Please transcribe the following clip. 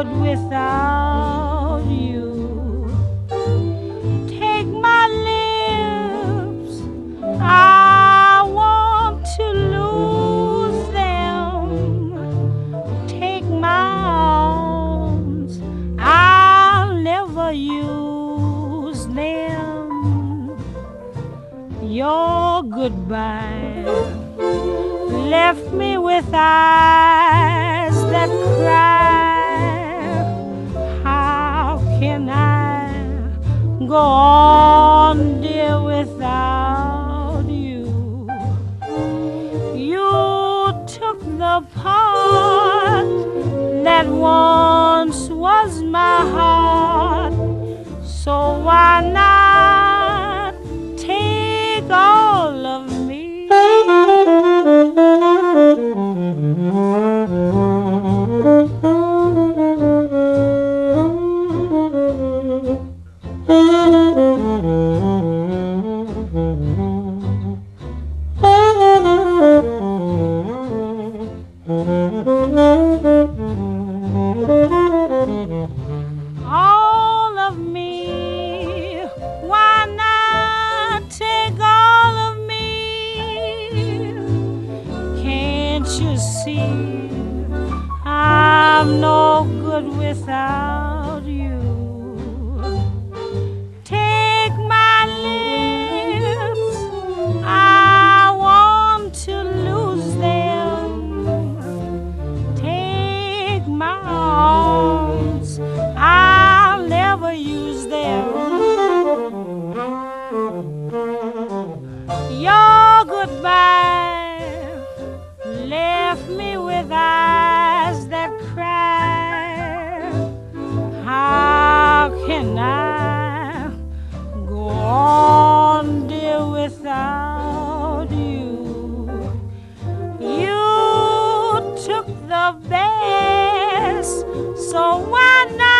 good without you. Take my lips, I want to lose them. Take my arms, I'll never use them. Your goodbye left me with eyes that cry. How can I go on, dear, without you? You took the part that once was my heart, so why not take all of me? All of me, why not take all of me? Can't you see I'm no good without you? Take my lips, I want to lose them. Take my arms, I'll never use them. Your goodbye left me with eyes that cry. How can I go on, dear, without you? You took the best, so why not